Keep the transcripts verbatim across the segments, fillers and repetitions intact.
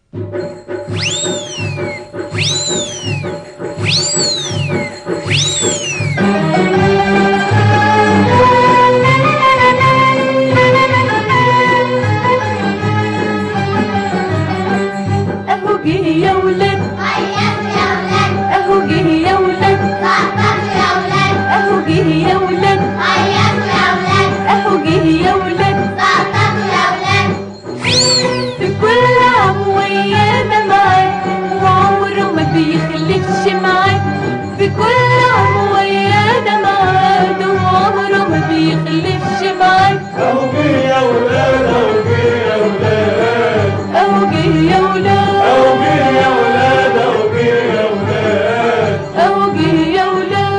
اهو جه يا ولاد هيصوا يا ولاد، اهو جه يا ولاد زقططوا يا ولاد، اهو جه يا ولاد هيصوا يا ولاد، اهو جه يا ولاد زقططوا يا ولاد. في كل عام ويانا معاه وعمره ما بيخلفش معاه، في كل عام ويانا معاه وعمره ما بيخلفش معاه. اهو جه يا ولاد، اهو جه يا ولاد، اهو جه يا ولاد اهو جه يا ولاد، اهو جه يا ولاد. اهو جه يا ولاد.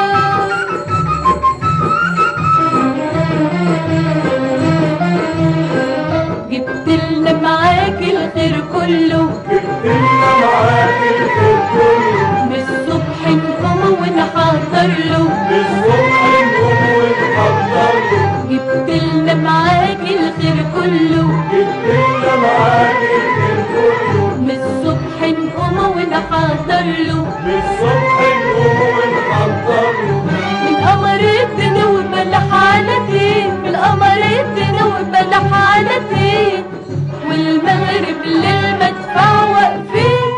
جبت لنا معاك الخير كله، جبتلنا معاك الخير كله، من الصبح نقوم ونحضر له. للصبح نقوم ونحضر له. جبت لنا معاك الخير كله، جبتلنا معاك الخير كله، من الصبح نقوم ونحضر له. للصبح نقوم ونحضر له. من قمر الدنيا وبلح على دين، من قمر الدنيا وبلح على دين، والمغرب للمدفع واقفين.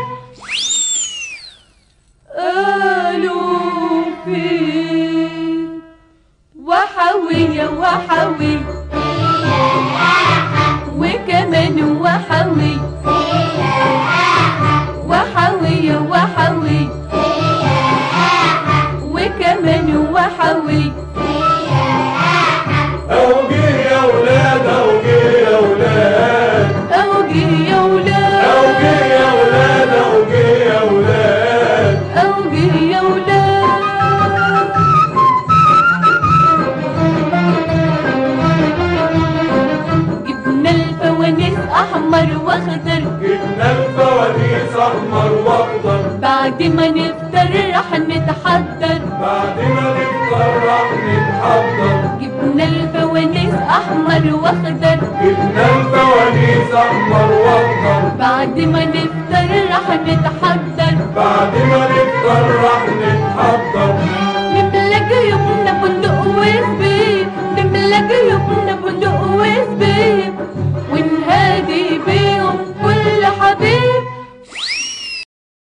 قالوا فين وحوية وحوي وكمان وحوي وحوية وحوي وكمان وحوي. اهو جه يا ولاد، اهو جه يا ولاد، اهو جه يا ولاد اهو جه يا ولاد، اهو جه يا ولاد. اهو جه يا ولاد. جبنا الفوانيس احمر واخضر، جبنا الفوانيس احمر واخضر، بعد ما نفطر رح نتحضر. بعد ما نفطر راح نتحضر. جبنا الفوانيس احمر واخضر، جبنا الفوانيس احمر واخضر، بعد ما نفطر رح نتحضر. بعد ما نفطر راح نتحضر.